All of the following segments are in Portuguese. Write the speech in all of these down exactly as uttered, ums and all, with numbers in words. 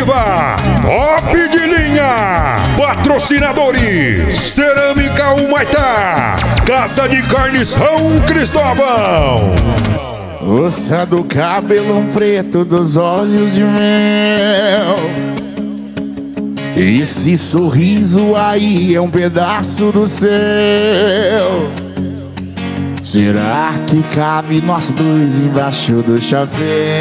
Comitiva Top de Linha. Patrocinadores: Cerâmica Humaitá, Casa de Carne São Cristóvão. Moça do cabelo preto, dos olhos de mel, esse sorriso aí é um pedaço do céu. Será que cabe nós dois embaixo do chapéu?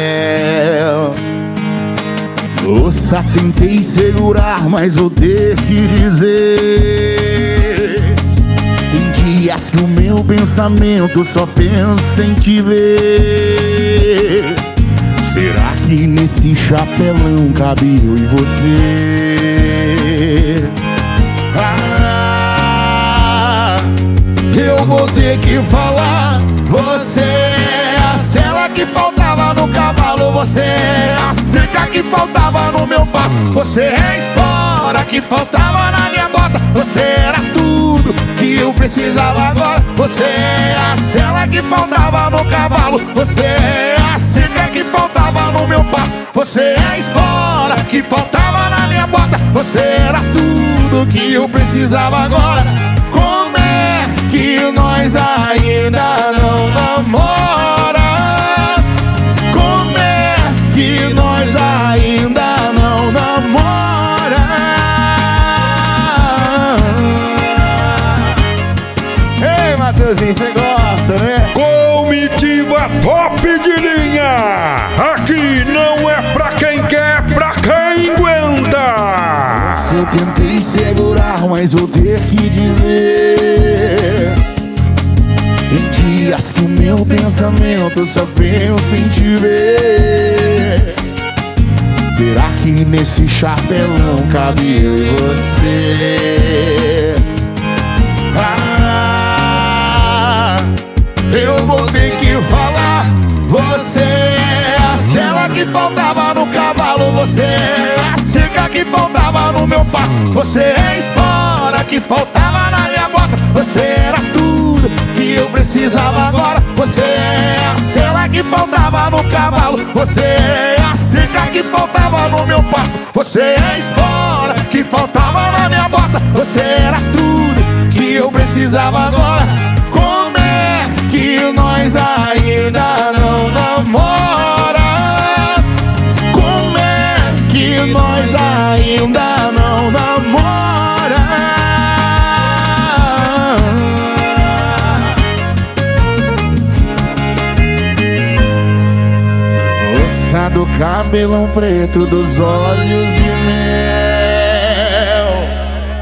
Moça, tentei segurar, mas vou ter que dizer, em dias que o meu pensamento só pensa em te ver. Será que nesse chapelão cabe eu e você? Ah, eu vou ter que falar. Você é a sela que faltava no cavalo, você é a cerca que faltava no meu passo, você é a espora que faltava na minha bota, você era tudo que eu precisava agora. Você é a sela que faltava no cavalo, você é a cerca que faltava no meu passo, você é a espora que faltava na minha bota, você era tudo que eu precisava agora. Como é que nós ainda não namora? Como é que nós ainda não namora? Ei, Matheusinho, você gosta, né? Comitiva Top de Linha. Aqui não é pra quem quer, pra quem aguenta. Eu tentei segurar, mas vou ter que dizer, em dias que o meu pensamento só pensa em te ver. Será que nesse chapelão cabe eu e você? Ah, eu vou ter que falar. Você é a sela que faltava no cavalo, você é a cerca que faltava no meu passo, você é a espora que faltava na minha bota, você era tudo que eu precisava agora. Você é a sela que faltava no cavalo, você é a cerca que faltava no meu passo, você é a espora que faltava na minha bota, você era tudo que eu precisava agora. Como é que nós ainda não namora? Como é que nós ainda não namora? Moça do cabelão preto, dos olhos de mel,